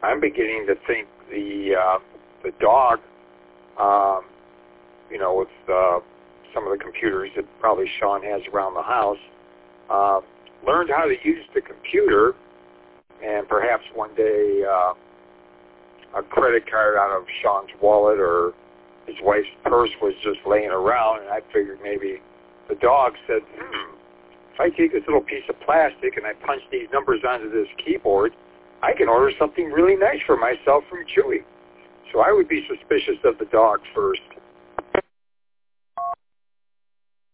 I'm beginning to think the dog, with some of the computers that probably Sean has around the house, learned how to use the computer, and perhaps one day a credit card out of Sean's wallet or his wife's purse was just laying around, and I figured maybe the dog said, if I take this little piece of plastic and I punch these numbers onto this keyboard, I can order something really nice for myself from Chewy. So I would be suspicious of the dog first.